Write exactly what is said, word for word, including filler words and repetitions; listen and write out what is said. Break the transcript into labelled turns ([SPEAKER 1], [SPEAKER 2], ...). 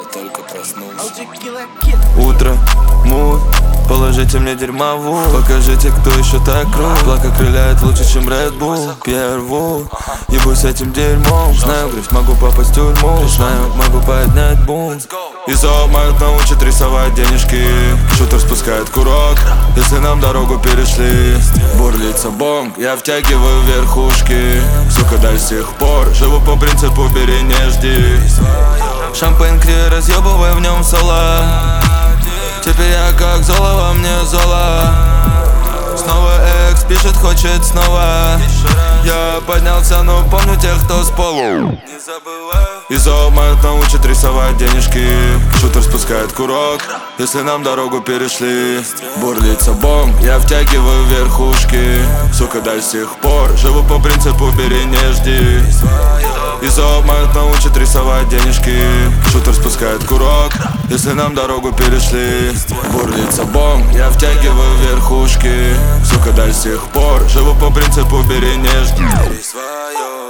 [SPEAKER 1] только проснулся.
[SPEAKER 2] Утро, мут, положите мне дерьмову. Покажите, кто еще так крут. Плака крыляет лучше, чем Red Bull. Перву, ебусь с этим дерьмом. Знаю, грязь, могу попасть в тюрьму. Знаю, могу поднять бунт. Изо моих научит рисовать денежки. Шутер спускает курок, если нам дорогу перешли. Бурлится бомб, я втягиваю верхушки. Сука, до сих пор живу по принципу бери, не жди. Шампейн криво разъебывай в нем соло. Теперь я как золо, во мне золо. Снова экс пишет, хочет снова. Я поднялся, но помню тех, кто с полу. Изо моих научит рисовать денежки. Шутер спускает курок, если нам дорогу перешли. Бурлится бомб, я втягиваю верхушки. Сука, до сих пор живу по принципу бери, не жди. Изо моих научит рисовать денежки. Шутер спускает курок, если нам дорогу перешли. Бурлится бомб, я втягиваю верхушки. Сука, до сих пор живу по принципу бери, не жди.
[SPEAKER 1] Бери свое.